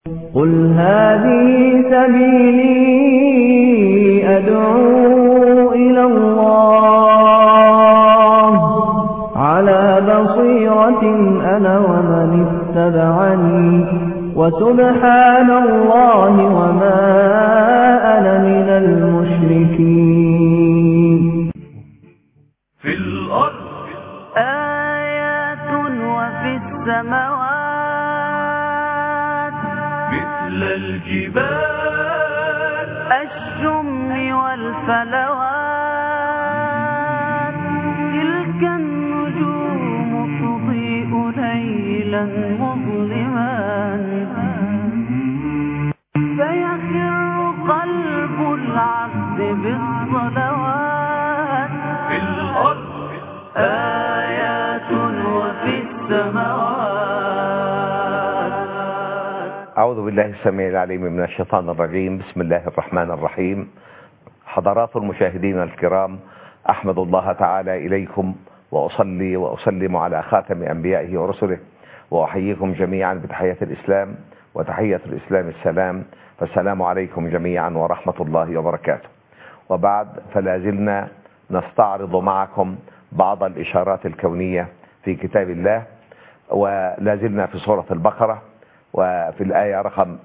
قل هذه سبيلي أدعو إلى الله على بصيرة أنا ومن اتبعني وسبحان الله وما أنا من المشركين. في الأرض آيات وفي السماوات مثل الجبال الشم والفلوات تلك النجوم تضيء ليلا مظلما فيخر قلب العبد بالصلوات. في الأرض آيات وفي السماوات. أعوذ بالله السميع العليم من الشيطان الرجيم. بسم الله الرحمن الرحيم. حضرات المشاهدين الكرام، أحمد الله تعالى إليكم وأصلي وأسلم على خاتم أنبيائه ورسله، وأحييكم جميعا بتحية الإسلام، وتحية الإسلام السلام، فالسلام عليكم جميعا ورحمة الله وبركاته. وبعد، فلازلنا نستعرض معكم بعض الإشارات الكونية في كتاب الله، ولازلنا في سورة البقرة وفي الآية رقم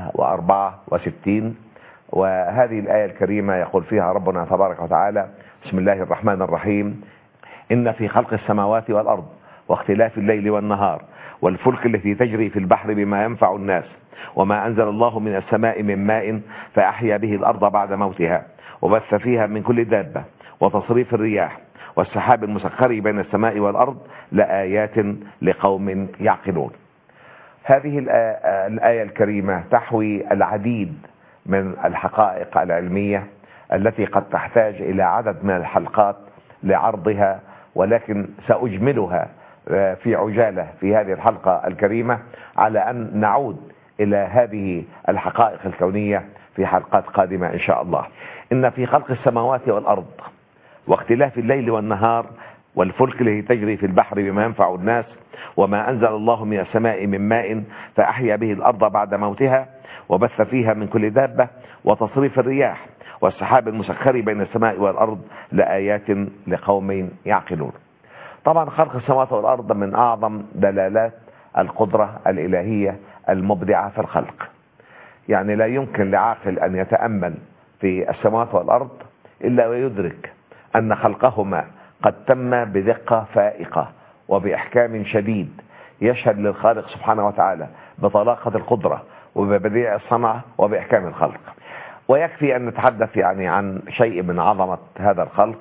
164. وهذه الآية الكريمة يقول فيها ربنا تبارك وتعالى: بسم الله الرحمن الرحيم. إن في خلق السماوات والأرض واختلاف الليل والنهار والفلك التي تجري في البحر بما ينفع الناس وما أنزل الله من السماء من ماء فأحيا به الأرض بعد موتها وبث فيها من كل دابة وتصريف الرياح والسحاب المسخر بين السماء والأرض لآيات لقوم يعقلون. هذه الآية الكريمة تحوي العديد من الحقائق العلمية التي قد تحتاج إلى عدد من الحلقات لعرضها، ولكن سأجملها في عجالة في هذه الحلقة الكريمة، على أن نعود إلى هذه الحقائق الكونية في حلقات قادمة إن شاء الله. إن في خلق السماوات والأرض واختلاف الليل والنهار والفلك التي تجري في البحر بما ينفع الناس وما أنزل الله من السماء من ماء فأحيا به الأرض بعد موتها وبث فيها من كل دابة وتصريف الرياح والسحاب المسخر بين السماء والأرض لآيات لقوم يعقلون. طبعا خلق السماوات والأرض من أعظم دلالات القدرة الإلهية المبدعة في الخلق. يعني لا يمكن لعاقل أن يتأمل في السماوات والأرض إلا ويدرك أن خلقهما قد تم بدقة فائقة وبإحكام شديد يشهد للخالق سبحانه وتعالى بطلاقة القدرة وببديع الصنعة وبإحكام الخلق. ويكفي أن نتحدث يعني عن شيء من عظمة هذا الخلق.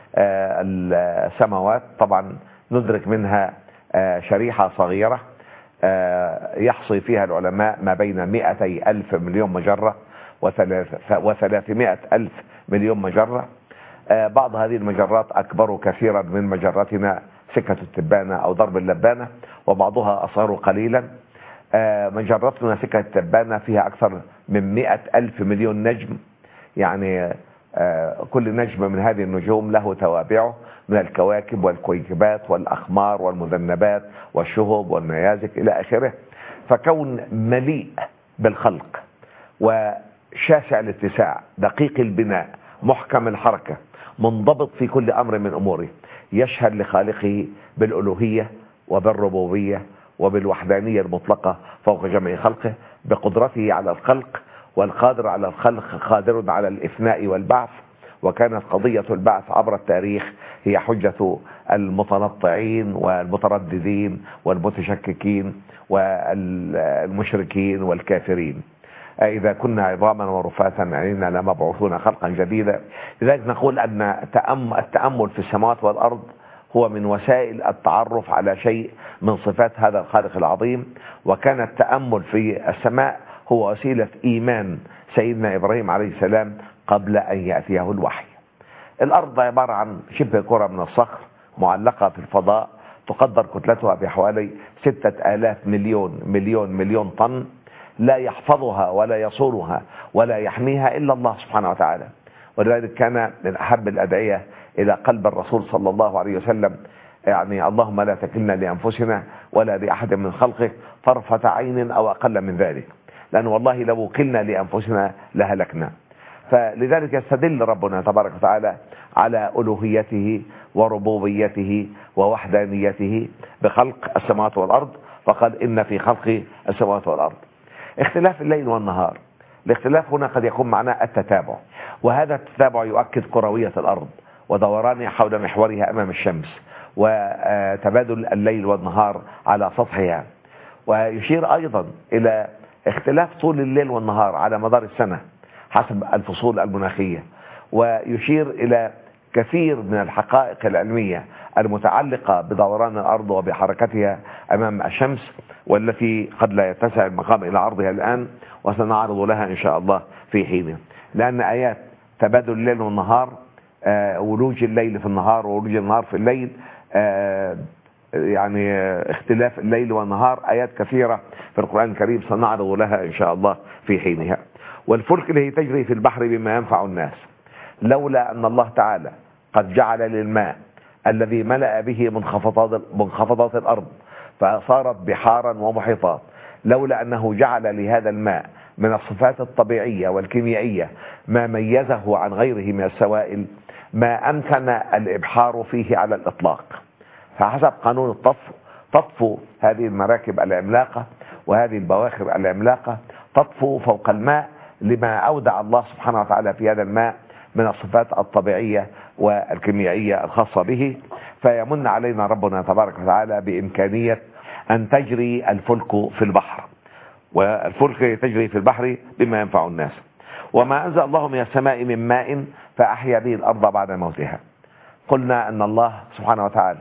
السماوات طبعا ندرك منها شريحة صغيرة يحصي فيها العلماء ما بين 200,000 مليون مجرة و300,000 مليون مجرة. بعض هذه المجرات أكبر كثيرا من مجرتنا سكة التبانة أو ضرب اللبانة، وبعضها أصغر قليلا. مجرتنا سكة التبانة فيها أكثر من 100,000 مليون نجم. يعني كل نجم من هذه النجوم له توابعه من الكواكب والكويكبات والأقمار والمذنبات والشهب والنيازك إلى آخره. فكون مليء بالخلق وشاسع الاتساع دقيق البناء محكم الحركة منضبط في كل أمر من أموره يشهد لخالقه بالألوهية وبالربوبية وبالوحدانية المطلقة فوق جميع خلقه، بقدرته على الخلق، والقادر على الخلق قادر على الإفناء والبعث. وكانت قضية البعث عبر التاريخ هي حجة المتنطعين والمترددين والمتشككين والمشركين والكافرين. إذا كنا عظاما ورفاتا إننا لمبعوثون خلقا جديدا. لذلك نقول أن التأمل في السماوات والأرض هو من وسائل التعرف على شيء من صفات هذا الخالق العظيم. وكان التأمل في السماء هو وسيلة إيمان سيدنا إبراهيم عليه السلام قبل أن يأتيه الوحي. الأرض عبارة عن شبه كرة من الصخر معلقة في الفضاء، تقدر كتلتها بحوالي 6,000 مليون طن. لا يحفظها ولا يصونها ولا يحميها إلا الله سبحانه وتعالى. ولذلك كان من أحب الأدعية إلى قلب الرسول صلى الله عليه وسلم يعني: اللهم لا تكلنا لأنفسنا ولا لأحد من خلقك طرفة عين أو أقل من ذلك. لأن والله لو وكلنا لأنفسنا لهلكنا. فلذلك يستدل ربنا تبارك وتعالى على ألوهيته وربوبيته ووحدانيته بخلق السماوات والأرض، فقال إن في خلق السماوات والأرض. اختلاف الليل والنهار، الاختلاف هنا قد يكون معناه التتابع، وهذا التتابع يؤكد كروية الأرض ودورانها حول محورها أمام الشمس وتبادل الليل والنهار على سطحها، ويشير أيضا إلى اختلاف طول الليل والنهار على مدار السنة حسب الفصول المناخية، ويشير إلى كثير من الحقائق العلمية المتعلقة بدوران الأرض وبحركتها أمام الشمس، والتي قد لا يتسع المقام إلى عرضها الآن، وسنعرض لها إن شاء الله في حينه. لأن آيات تبادل الليل والنهار، ولوج الليل في النهار وولوج النهار في الليل، يعني اختلاف الليل والنهار، آيات كثيرة في القرآن الكريم سنعرض لها إن شاء الله في حينها. والفلك التي تجري في البحر بما ينفع الناس، لولا أن الله تعالى قد جعل للماء الذي ملأ به منخفضات الأرض فصارت بحارا ومحيطات، لولا أنه جعل لهذا الماء من الصفات الطبيعية والكيميائية ما ميزه عن غيره من السوائل، ما أمكن الإبحار فيه على الإطلاق. فحسب قانون الطفو تطفو هذه المراكب العملاقة وهذه البواخر العملاقة تطفو فوق الماء لما أودع الله سبحانه وتعالى في هذا الماء من الصفات الطبيعية والكيميائية الخاصة به. فيمن علينا ربنا تبارك وتعالى بإمكانية أن تجري الفلك في البحر، والفلك تجري في البحر بما ينفع الناس. وما أنزل الله من السماء من ماء فأحيا به الأرض بعد موتها. قلنا أن الله سبحانه وتعالى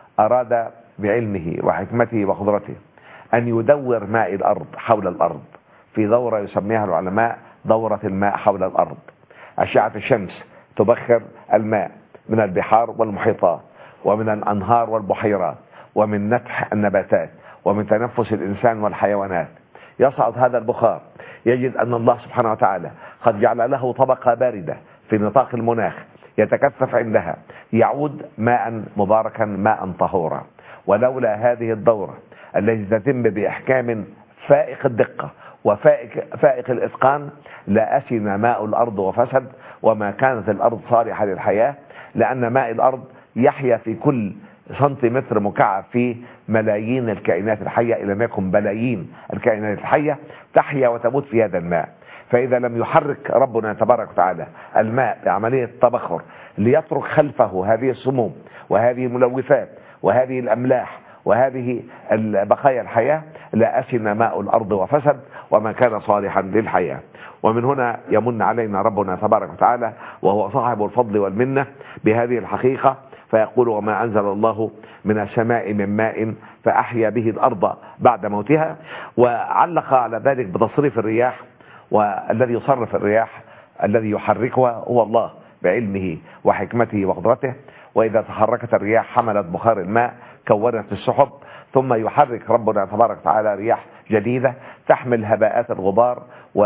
أراد بعلمه وحكمته وقدرته أن يدور ماء الأرض حول الأرض في دورة يسميها العلماء دورة الماء حول الأرض. أشعة الشمس تبخر الماء من البحار والمحيطات ومن الأنهار والبحيرات ومن نتح النباتات ومن تنفس الإنسان والحيوانات. يصعد هذا البخار، يجد أن الله سبحانه وتعالى قد جعل له طبقة باردة في نطاق المناخ يتكثف عندها، يعود ماء مباركا ماء طهورا. ولولا هذه الدورة التي تتم بإحكام فائق الدقة وفائق الإتقان لأسن ماء الأرض وفسد، وما كانت الأرض صالحة للحياة، لأن ماء الأرض يحيا في كل سنتيمتر مكعب في ملايين الكائنات الحية، إلى ما يكن بلايين الكائنات الحية تحيا وتموت في هذا الماء. فإذا لم يحرك ربنا تبارك وتعالى الماء بعملية التبخر ليترك خلفه هذه السموم وهذه الملوثات وهذه الأملاح وهذه بقايا الحياة، لأسن ماء الأرض وفسد وما كان صالحا للحياة. ومن هنا يمن علينا ربنا تبارك وتعالى وهو صاحب الفضل والمنة بهذه الحقيقة، فيقول وما أنزل الله من السماء من ماء فأحيا به الأرض بعد موتها. وعلق على ذلك بتصريف الرياح، والذي يصرف الرياح الذي يحركها هو الله بعلمه وحكمته وقدرته. وإذا تحركت الرياح حملت بخار الماء كونت السحب، ثم يحرك ربنا تبارك وتعالى رياح جديدة تحمل هباءات الغبار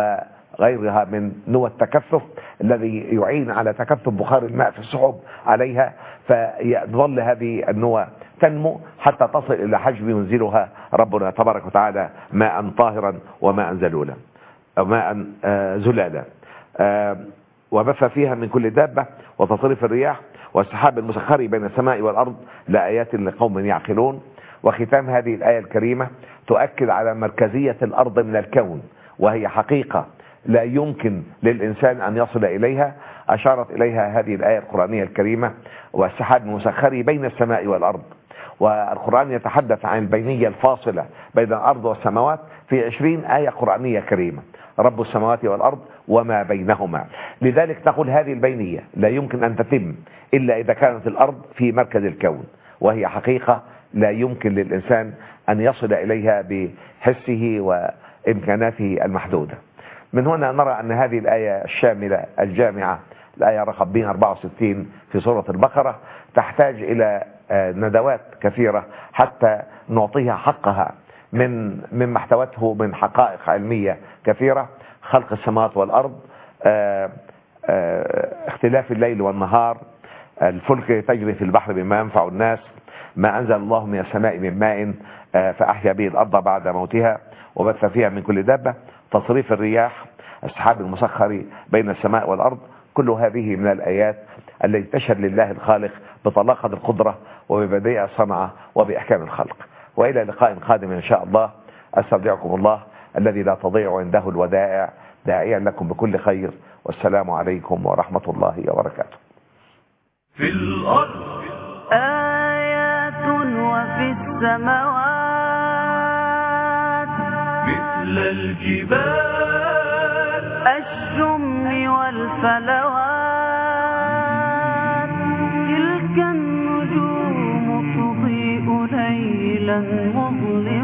وغيرها من نوى التكثف الذي يعين على تكثف بخار الماء في السحب عليها، فيظل هذه النوى تنمو حتى تصل إلى حجم ينزلها ربنا تبارك وتعالى ماء طاهرا وماء زلولا أو ماء زلالا. وبث فيها من كل دابة وتصريف الرياح والسحاب المسخر بين السماء والأرض لآيات لقوم يعقلون. وختام هذه الآية الكريمة تؤكد على مركزية الأرض من الكون، وهي حقيقة لا يمكن للإنسان أن يصل إليها. أشارت إليها هذه الآية القرآنية الكريمة والسحاب المسخر بين السماء والأرض. والقرآن يتحدث عن البينية الفاصلة بين الأرض والسماوات في 20 آية قرآنية كريمة، رب السماوات والأرض وما بينهما. لذلك نقول هذه البينية لا يمكن أن تتم إلا إذا كانت الأرض في مركز الكون، وهي حقيقة لا يمكن للإنسان أن يصل إليها بحسه وإمكاناته المحدودة. من هنا نرى أن هذه الآية الشاملة الجامعة، الآية رقم 164 في سورة البقرة، تحتاج إلى ندوات كثيرة حتى نعطيها حقها مما احتوته من حقائق علمية كثيرة: خلق السماوات والأرض، اختلاف الليل والنهار، الفلك تجري في البحر بما ينفع الناس، ما أنزل الله من السماء من ماء فأحيا به الأرض بعد موتها وبث فيها من كل دابة، تصريف الرياح، السحاب المسخر بين السماء والأرض، كل هذه من الآيات التي تشهد لله الخالق بطلاقة القدرة وببديع الصنعة وبإحكام الخلق. وإلى لقاء قادم إن شاء الله، أستودعكم الله الذي لا تضيع عنده الودائع، داعيا لكم بكل خير، والسلام عليكم ورحمة الله وبركاته. في الأرض آيات وفي السماوات مثل الجبال الشم والفلوات تلك النجوم تضيء ليلا مظلما